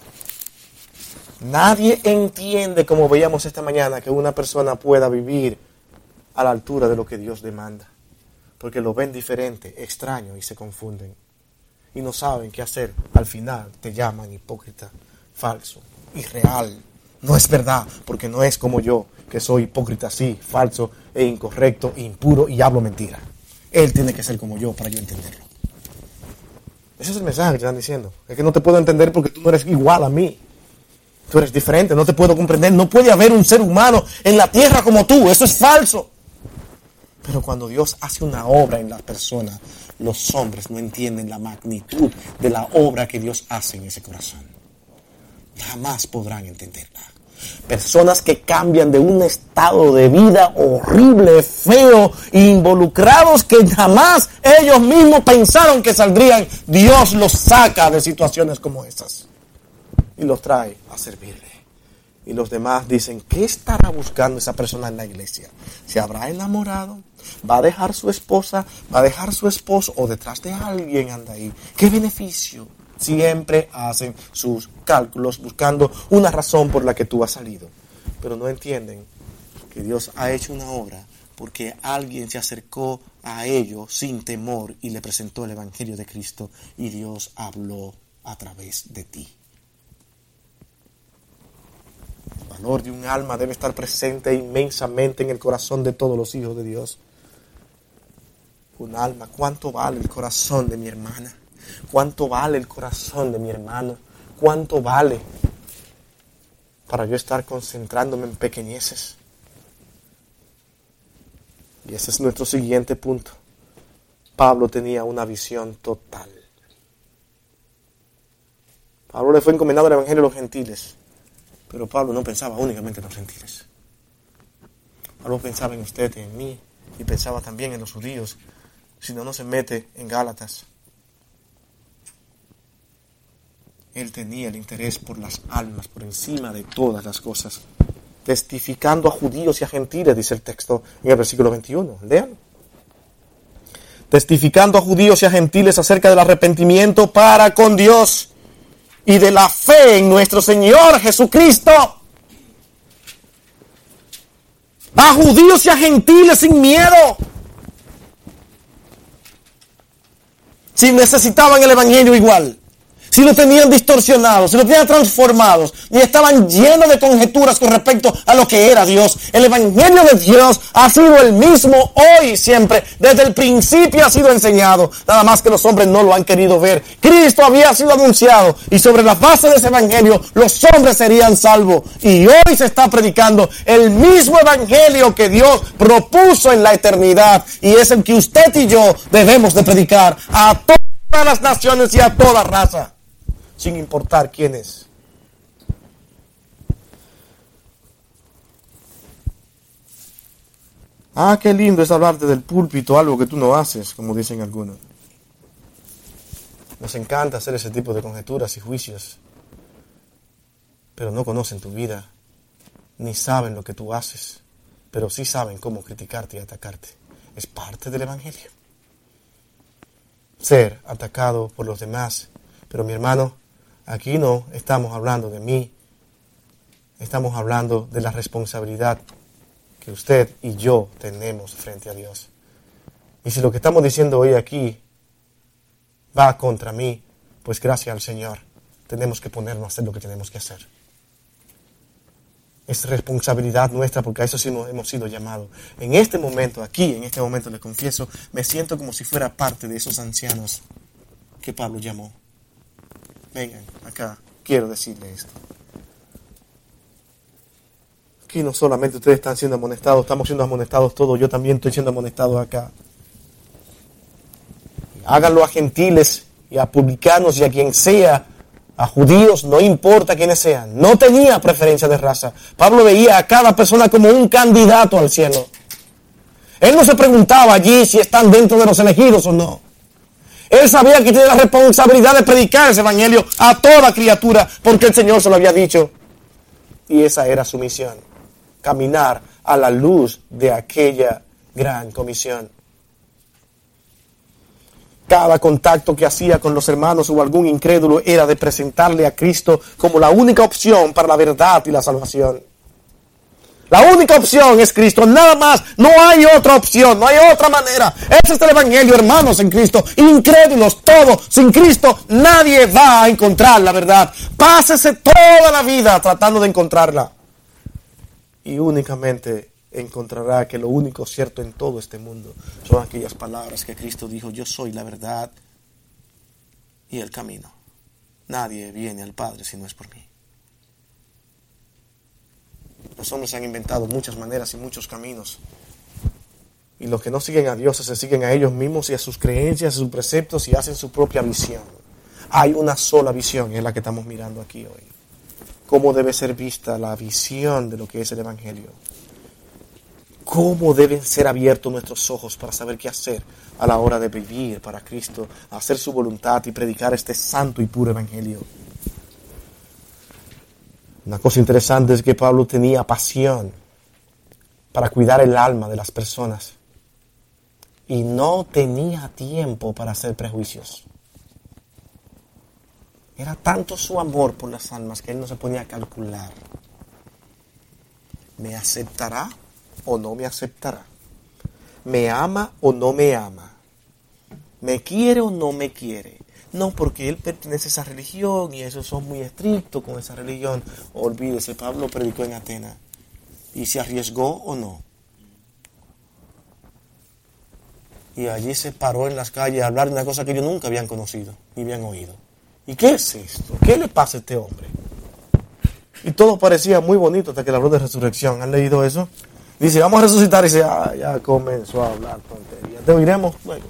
Speaker 1: Nadie entiende, como veíamos esta mañana, que una persona pueda vivir a la altura de lo que Dios demanda. Porque lo ven diferente, extraño y se confunden. Y no saben qué hacer. Al final te llaman hipócrita, falso, irreal. No es verdad, porque no es como yo, que soy hipócrita, sí, falso e incorrecto, impuro y hablo mentira. Él tiene que ser como yo para yo entenderlo. Ese es el mensaje que te están diciendo. Es que no te puedo entender porque tú no eres igual a mí. Tú eres diferente, no te puedo comprender. No puede haber un ser humano en la tierra como tú. Eso es falso. Pero cuando Dios hace una obra en las personas, los hombres no entienden la magnitud de la obra que Dios hace en ese corazón. Jamás podrán entenderla. Personas que cambian de un estado de vida horrible, feo, involucrados que jamás ellos mismos pensaron que saldrían. Dios los saca de situaciones como esas y los trae a servirle. Y los demás dicen, ¿qué estará buscando esa persona en la iglesia? ¿Se habrá enamorado? ¿Va a dejar su esposa? ¿Va a dejar su esposo? ¿O detrás de alguien anda ahí? ¿Qué beneficio? Siempre hacen sus cálculos buscando una razón por la que tú has salido. Pero no entienden que Dios ha hecho una obra porque alguien se acercó a ellos sin temor y le presentó el evangelio de Cristo y Dios habló a través de ti. El valor de un alma debe estar presente inmensamente en el corazón de todos los hijos de Dios. Un alma, ¿cuánto vale el corazón de mi hermana? ¿Cuánto vale el corazón de mi hermano? ¿Cuánto vale para yo estar concentrándome en pequeñeces? Y ese es nuestro siguiente punto. Pablo tenía una visión total. Pablo le fue encomendado el evangelio a los gentiles. Pero Pablo no pensaba únicamente en los gentiles. Pablo pensaba en usted y en mí. Y pensaba también en los judíos. si no se mete en Gálatas. Él tenía el interés por las almas, por encima de todas las cosas. Testificando a judíos y a gentiles, dice el texto en el versículo 21. Lean. Testificando a judíos y a gentiles acerca del arrepentimiento para con Dios y de la fe en nuestro Señor Jesucristo. A judíos y a gentiles sin miedo. Si necesitaban el evangelio igual, si lo tenían distorsionado, si lo tenían transformados y estaban llenos de conjeturas con respecto a lo que era Dios. El evangelio de Dios ha sido el mismo hoy y siempre. Desde el principio ha sido enseñado. Nada más que los hombres no lo han querido ver. Cristo había sido anunciado y sobre la base de ese evangelio los hombres serían salvos. Y hoy se está predicando el mismo evangelio que Dios propuso en la eternidad. Y es el que usted y yo debemos de predicar a todas las naciones y a toda raza, sin importar quién es. Qué lindo es hablarte del púlpito, algo que tú no haces, como dicen algunos. Nos encanta hacer ese tipo de conjeturas y juicios, pero no conocen tu vida, ni saben lo que tú haces, pero sí saben cómo criticarte y atacarte. Es parte del evangelio. Ser atacado por los demás. Pero mi hermano, aquí no estamos hablando de mí, estamos hablando de la responsabilidad que usted y yo tenemos frente a Dios. Y si lo que estamos diciendo hoy aquí va contra mí, pues gracias al Señor tenemos que ponernos a hacer lo que tenemos que hacer. Es responsabilidad nuestra, porque a eso sí hemos sido llamados. En este momento, aquí, en este momento, les confieso, me siento como si fuera parte de esos ancianos que Pablo llamó. Vengan, acá, quiero decirles esto. Aquí no solamente ustedes están siendo amonestados, estamos siendo amonestados todos, yo también estoy siendo amonestado acá. Háganlo a gentiles y a publicanos y a quien sea, a judíos, no importa quiénes sean. No tenía preferencia de raza. Pablo veía a cada persona como un candidato al cielo. Él no se preguntaba allí si están dentro de los elegidos o no. Él sabía que tenía la responsabilidad de predicar ese evangelio a toda criatura, porque el Señor se lo había dicho. Y esa era su misión, caminar a la luz de aquella gran comisión. Cada contacto que hacía con los hermanos o algún incrédulo era de presentarle a Cristo como la única opción para la verdad y la salvación. La única opción es Cristo, nada más, no hay otra opción, no hay otra manera. Ese es el evangelio, hermanos, en Cristo. Incrédulos, todo, sin Cristo nadie va a encontrar la verdad. Pásese toda la vida tratando de encontrarla. Y únicamente encontrará que lo único cierto en todo este mundo son aquellas palabras que Cristo dijo: yo soy la verdad y el camino. Nadie viene al Padre si no es por mí. Los hombres han inventado muchas maneras y muchos caminos. Y los que no siguen a Dios se siguen a ellos mismos y a sus creencias, a sus preceptos, y hacen su propia visión. Hay una sola visión, y es la que estamos mirando aquí hoy. ¿Cómo debe ser vista la visión de lo que es el evangelio? ¿Cómo deben ser abiertos nuestros ojos para saber qué hacer a la hora de vivir para Cristo, hacer su voluntad y predicar este santo y puro evangelio? Una cosa interesante es que Pablo tenía pasión para cuidar el alma de las personas y no tenía tiempo para hacer prejuicios. Era tanto su amor por las almas que él no se ponía a calcular. ¿Me aceptará o no me aceptará? ¿Me ama o no me ama? ¿Me quiere o no me quiere? No, porque él pertenece a esa religión y esos son muy estrictos con esa religión. Olvídese, Pablo predicó en Atenas. ¿Y se arriesgó o no? Y allí se paró en las calles a hablar de una cosa que ellos nunca habían conocido, ni habían oído. ¿Y qué es esto? ¿Qué le pasa a este hombre? Y todo parecía muy bonito hasta que le habló de resurrección. ¿Han leído eso? Dice, vamos a resucitar. Y dice, ya comenzó a hablar tonterías. Te oiremos luego.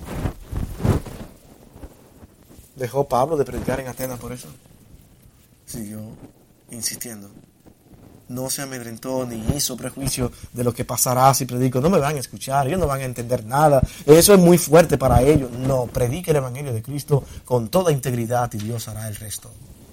Speaker 1: ¿Dejó Pablo de predicar en Atenas por eso? Siguió insistiendo. no se amedrentó ni hizo prejuicio de lo que pasará si predico. No me van a escuchar, ellos no van a entender nada. Eso es muy fuerte para ellos. No, predique el Evangelio de Cristo con toda integridad y Dios hará el resto.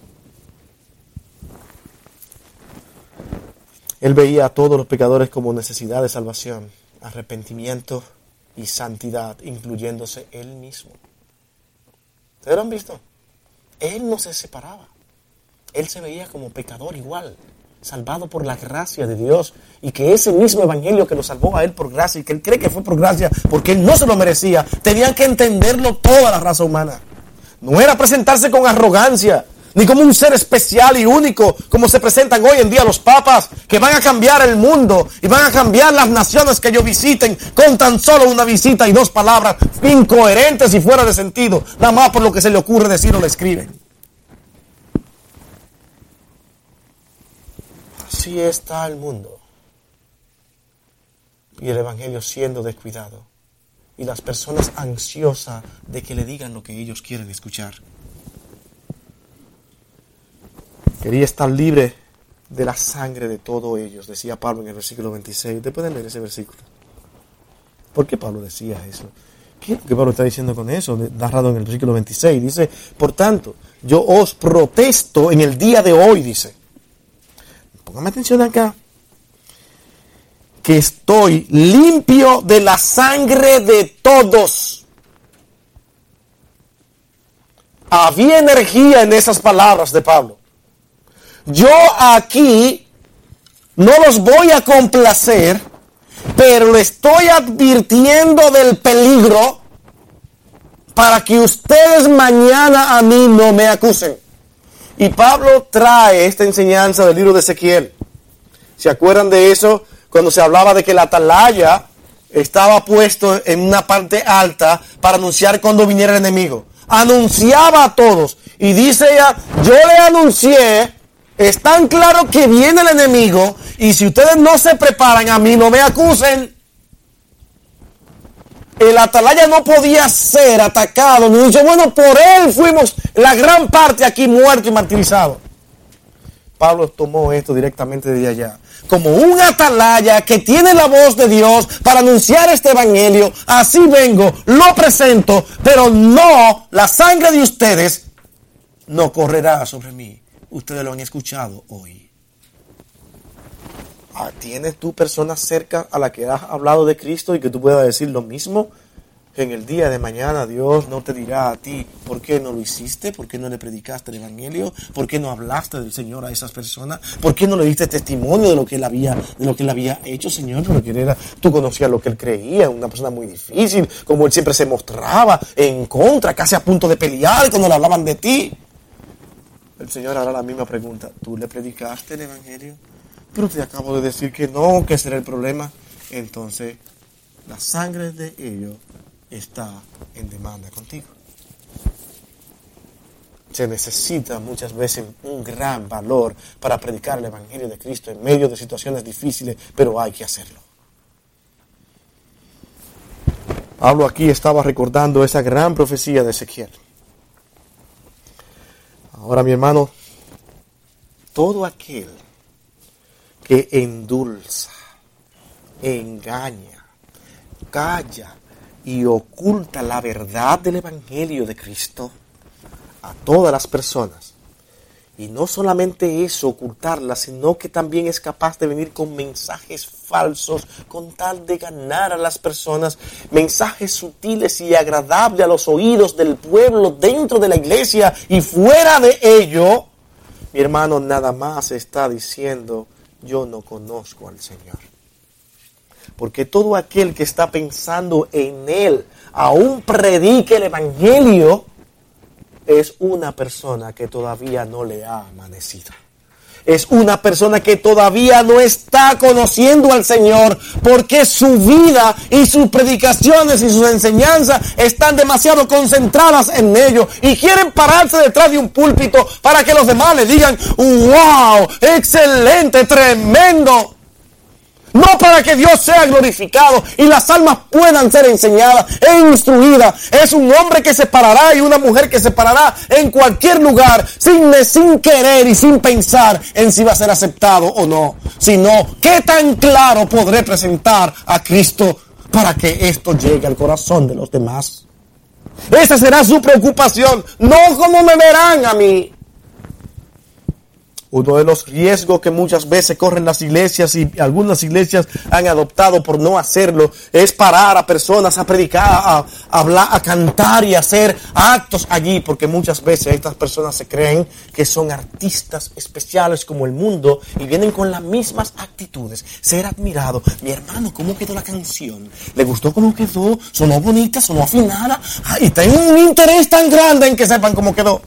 Speaker 1: Él veía a todos los pecadores como necesidad de salvación, arrepentimiento y santidad, incluyéndose él mismo. ¿Ustedes lo han visto? Él no se separaba. Él se veía como pecador igual, salvado por la gracia de Dios, y que ese mismo evangelio que lo salvó a él por gracia, y que él cree que fue por gracia porque él no se lo merecía, tenían que entenderlo toda la raza humana. No era presentarse con arrogancia, ni como un ser especial y único, como se presentan hoy en día los papas, que van a cambiar el mundo y van a cambiar las naciones que ellos visiten con tan solo una visita y 2 palabras incoherentes y fuera de sentido, nada más por lo que se le ocurre decir o le escriben. Así está el mundo. Y el evangelio siendo descuidado. Y las personas ansiosas de que le digan lo que ellos quieren escuchar. Quería estar libre de la sangre de todos ellos, decía Pablo en el versículo 26. Ustedes pueden leer ese versículo. ¿Por qué Pablo decía eso? ¿Qué es lo que Pablo está diciendo con eso? Narrado en el versículo 26. Dice, por tanto, yo os protesto en el día de hoy, dice. Póngame atención acá. Que estoy limpio de la sangre de todos. Había energía en esas palabras de Pablo. Yo aquí no los voy a complacer, pero le estoy advirtiendo del peligro para que ustedes mañana a mí no me acusen. Y Pablo trae esta enseñanza del libro de Ezequiel. ¿Se acuerdan de eso? Cuando se hablaba de que la atalaya estaba puesto en una parte alta para anunciar cuando viniera el enemigo. Anunciaba a todos. Y dice ella, yo le anuncié, es tan claro que viene el enemigo, y si ustedes no se preparan, a mí no me acusen. El atalaya no podía ser atacado, ni dicho, bueno, por él fuimos la gran parte aquí muerto y martirizado. Pablo tomó esto directamente de allá. Como un atalaya que tiene la voz de Dios para anunciar este evangelio, así vengo, lo presento, pero no, la sangre de ustedes no correrá sobre mí. Ustedes lo han escuchado hoy. ¿Tienes tú personas cerca a la que has hablado de Cristo y que tú puedas decir lo mismo? En el día de mañana Dios no te dirá a ti, ¿por qué no lo hiciste? ¿Por qué no le predicaste el evangelio? ¿Por qué no hablaste del Señor a esas personas? ¿Por qué no le diste testimonio de lo que él había hecho, Señor? Porque tú conocías lo que él creía, una persona muy difícil, como él siempre se mostraba en contra, casi a punto de pelear cuando le hablaban de ti. El Señor hará la misma pregunta. ¿Tú le predicaste el evangelio? Pero te acabo de decir que no, que ese era el problema. Entonces, la sangre de ellos está en demanda contigo. Se necesita muchas veces un gran valor para predicar el evangelio de Cristo en medio de situaciones difíciles, pero hay que hacerlo. Pablo aquí estaba recordando esa gran profecía de Ezequiel. Ahora, mi hermano, todo aquel que endulza, engaña, calla y oculta la verdad del evangelio de Cristo a todas las personas, y no solamente eso, ocultarla, sino que también es capaz de venir con mensajes falsos con tal de ganar a las personas, mensajes sutiles y agradables a los oídos del pueblo dentro de la iglesia y fuera de ello, mi hermano, nada más está diciendo, yo no conozco al Señor. Porque todo aquel que está pensando en Él, aún predique el evangelio, es una persona que todavía no le ha amanecido. Es una persona que todavía no está conociendo al Señor, porque su vida y sus predicaciones y sus enseñanzas están demasiado concentradas en ello y quieren pararse detrás de un púlpito para que los demás le digan, wow, excelente, tremendo. no para que Dios sea glorificado y las almas puedan ser enseñadas e instruidas. Es un hombre que se parará y una mujer que se parará en cualquier lugar sin querer y sin pensar en si va a ser aceptado o no, sino qué tan claro podré presentar a Cristo para que esto llegue al corazón de los demás. Esa será su preocupación, no cómo me verán a mí. Uno de los riesgos que muchas veces corren las iglesias y algunas iglesias han adoptado por no hacerlo es parar a personas a predicar, a hablar, a cantar y hacer actos allí, porque muchas veces estas personas se creen que son artistas especiales como el mundo y vienen con las mismas actitudes. Ser admirado. Mi hermano, ¿cómo quedó la canción? ¿Le gustó cómo quedó? ¿Sonó bonita? ¿Sonó afinada? Y tengo un interés tan grande en que sepan cómo quedó.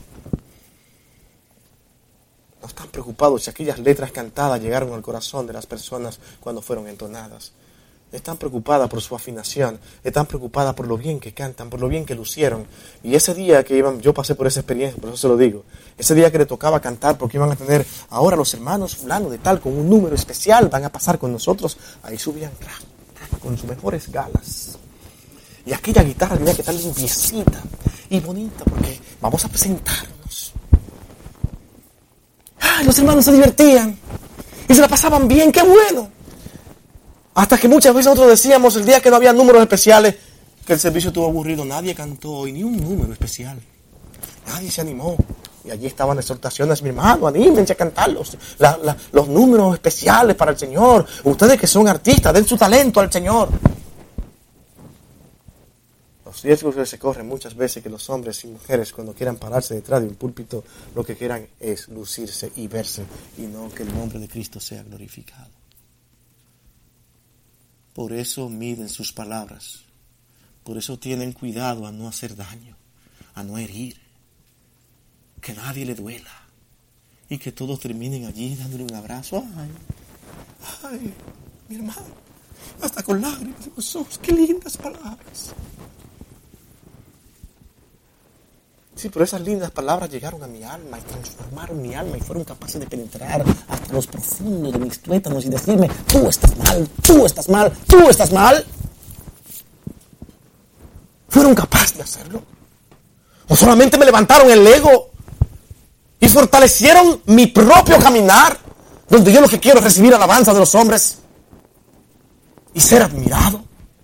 Speaker 1: No están preocupados si aquellas letras cantadas llegaron al corazón de las personas cuando fueron entonadas. Están preocupadas por su afinación, están preocupadas por lo bien que cantan, por lo bien que lucieron. Y ese día que yo pasé por esa experiencia, por eso se lo digo, ese día que le tocaba cantar, porque iban a tener ahora los hermanos fulano de tal, con un número especial, van a pasar con nosotros, ahí subían con sus mejores galas. Y aquella guitarra tenía que estar limpiecita y bonita, porque vamos a presentarnos. ¡Ay! Los hermanos se divertían y se la pasaban bien, ¡qué bueno! Hasta que muchas veces nosotros decíamos el día que no había números especiales que el servicio estuvo aburrido, nadie cantó y ni un número especial, nadie se animó. Y allí estaban las exhortaciones, mi hermano, anímense a cantar los números especiales para el Señor. Ustedes que son artistas, den su talento al Señor. Los riesgos que se corren muchas veces que los hombres y mujeres cuando quieran pararse detrás de un púlpito lo que quieran es lucirse y verse y no que el nombre de Cristo sea glorificado. Por eso miden sus palabras, por eso tienen cuidado a no hacer daño, a no herir, que nadie le duela y que todos terminen allí dándole un abrazo. Ay, mi hermano, hasta con lágrimas en los ojos, qué lindas palabras. Sí, pero esas lindas palabras llegaron a mi alma y transformaron mi alma y fueron capaces de penetrar hasta los profundos de mis tuétanos y decirme, tú estás mal, tú estás mal, tú estás mal. Fueron capaces de hacerlo. O solamente me levantaron el ego y fortalecieron mi propio caminar, donde yo lo que quiero es recibir alabanza de los hombres y ser admirado.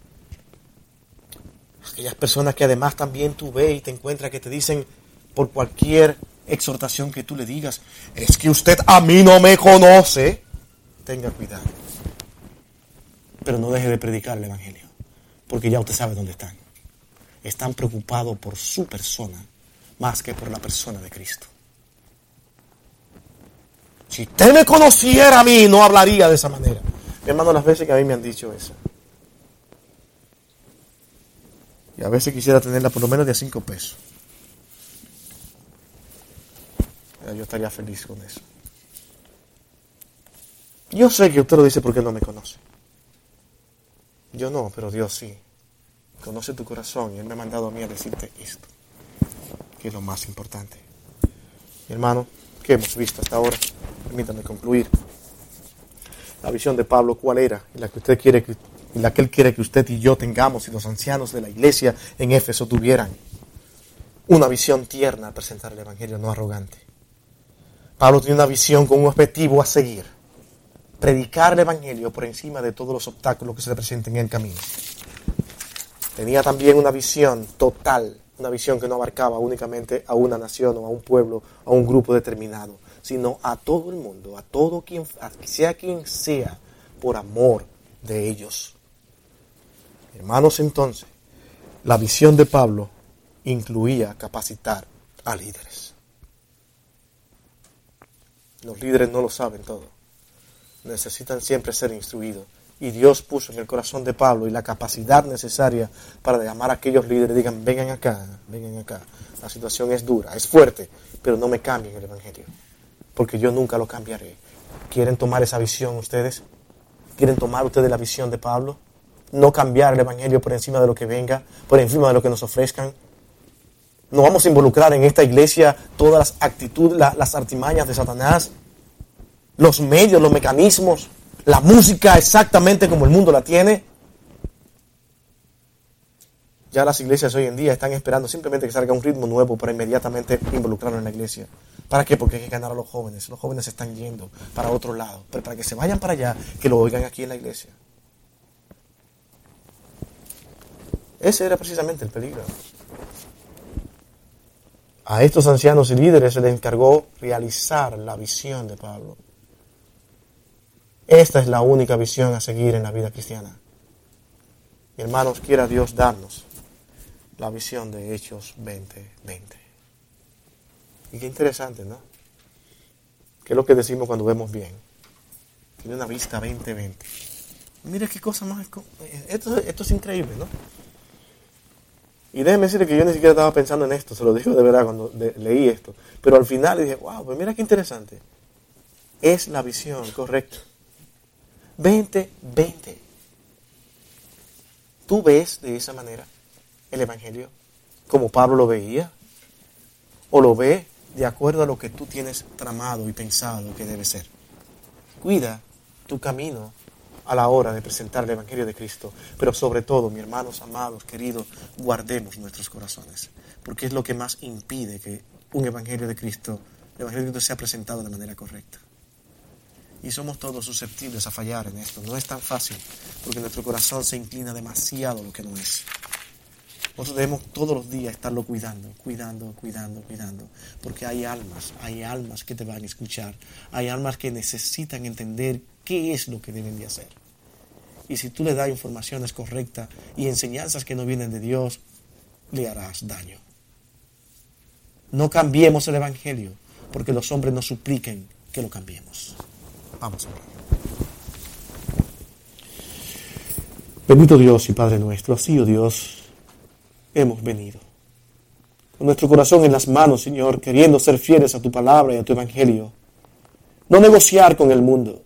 Speaker 1: Aquellas personas que además también tú ves y te encuentras que te dicen por cualquier exhortación que tú le digas, es que usted a mí no me conoce. Tenga cuidado. Pero no deje de predicar el Evangelio, porque ya usted sabe dónde están. Están preocupados por su persona más que por la persona de Cristo. Si usted me conociera a mí, no hablaría de esa manera. Mi hermano, las veces que a mí me han dicho eso. Y a veces quisiera tenerla por lo menos de 5 pesos. Yo estaría feliz con eso. Yo sé que usted lo dice porque no me conoce. Yo no, pero Dios sí. Conoce tu corazón y Él me ha mandado a mí a decirte esto, que es lo más importante. Mi hermano, ¿qué hemos visto hasta ahora? Permítame concluir. La visión de Pablo, ¿cuál era? Y la que usted quiere que y la que Él quiere que usted y yo tengamos y los ancianos de la iglesia en Éfeso tuvieran. Una visión tierna al presentar el Evangelio, no arrogante. Pablo tenía una visión con un objetivo a seguir. Predicar el Evangelio por encima de todos los obstáculos que se le presenten en el camino. Tenía también una visión total, una visión que no abarcaba únicamente a una nación o a un pueblo, a un grupo determinado, sino a todo el mundo, a todo quien sea, por amor de ellos. Hermanos, entonces, la visión de Pablo incluía capacitar a líderes. Los líderes no lo saben todo. Necesitan siempre ser instruidos. Y Dios puso en el corazón de Pablo y la capacidad necesaria para llamar a aquellos líderes. Digan, vengan acá. La situación es dura, es fuerte, pero no me cambien el Evangelio, porque yo nunca lo cambiaré. ¿Quieren tomar esa visión ustedes? ¿Quieren tomar ustedes la visión de Pablo? No cambiar el Evangelio por encima de lo que venga, por encima de lo que nos ofrezcan. No vamos a involucrar en esta iglesia todas las actitudes, las artimañas de Satanás, los medios, los mecanismos la música exactamente como el mundo la tiene. Ya las iglesias hoy en día están esperando simplemente que salga un ritmo nuevo para inmediatamente involucrarlo en la iglesia. ¿Para qué? Porque hay que ganar a los jóvenes. Los jóvenes se están yendo para otro lado. Pero para que se vayan para allá, que lo oigan aquí en la iglesia. Ese era precisamente el peligro. A estos ancianos y líderes se les encargó realizar la visión de Pablo. Esta es la única visión a seguir en la vida cristiana. Mi hermanos, quiera Dios darnos la visión de Hechos 20:20. Y qué interesante, ¿no? ¿Qué es lo que decimos cuando vemos bien? Tiene una vista 20:20. Mira qué cosa más... Esto es increíble, ¿no? Y déjeme decirle que yo ni siquiera estaba pensando en esto, se lo digo de verdad cuando leí esto. Pero al final dije, wow, pues mira qué interesante. Es la visión correcta. 20:20. ¿Tú ves de esa manera el Evangelio como Pablo lo veía? ¿O lo ve de acuerdo a lo que tú tienes tramado y pensado que debe ser? Cuida tu camino a la hora de presentar el Evangelio de Cristo. Pero sobre todo, mis hermanos amados, queridos, guardemos nuestros corazones. Porque es lo que más impide que un Evangelio de Cristo, el Evangelio de Cristo sea presentado de manera correcta. Y somos todos susceptibles a fallar en esto. No es tan fácil, porque nuestro corazón se inclina demasiado a lo que no es. Nosotros debemos todos los días estarlo cuidando. Porque hay almas que te van a escuchar. Hay almas que necesitan entender qué es lo que deben de hacer. Y si tú le das informaciones correctas y enseñanzas que no vienen de Dios, le harás daño. No cambiemos el Evangelio, porque los hombres nos supliquen que lo cambiemos. Vamos a orar. Bendito Dios y Padre nuestro, así, oh Dios, hemos venido. Con nuestro corazón en las manos, Señor, queriendo ser fieles a tu palabra y a tu Evangelio. No negociar con el mundo,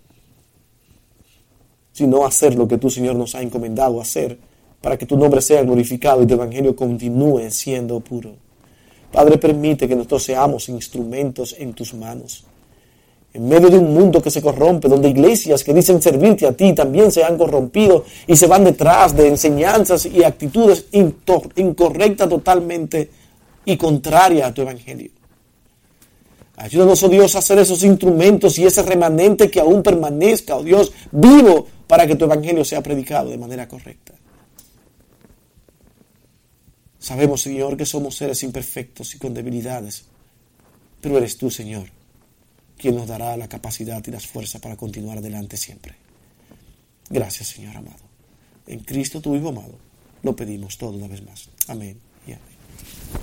Speaker 1: sino hacer lo que tú, Señor, nos has encomendado hacer, para que tu nombre sea glorificado y tu Evangelio continúe siendo puro. Padre, permite que nosotros seamos instrumentos en tus manos. En medio de un mundo que se corrompe, donde iglesias que dicen servirte a ti también se han corrompido y se van detrás de enseñanzas y actitudes incorrectas totalmente y contrarias a tu Evangelio. Ayúdanos, oh Dios, a ser esos instrumentos y ese remanente que aún permanezca, oh Dios, vivo para que tu Evangelio sea predicado de manera correcta. Sabemos, Señor, que somos seres imperfectos y con debilidades, pero eres tú, Señor, quien nos dará la capacidad y las fuerzas para continuar adelante siempre. Gracias, Señor amado. En Cristo tu Hijo amado, lo pedimos todo una vez más. Amén y amén.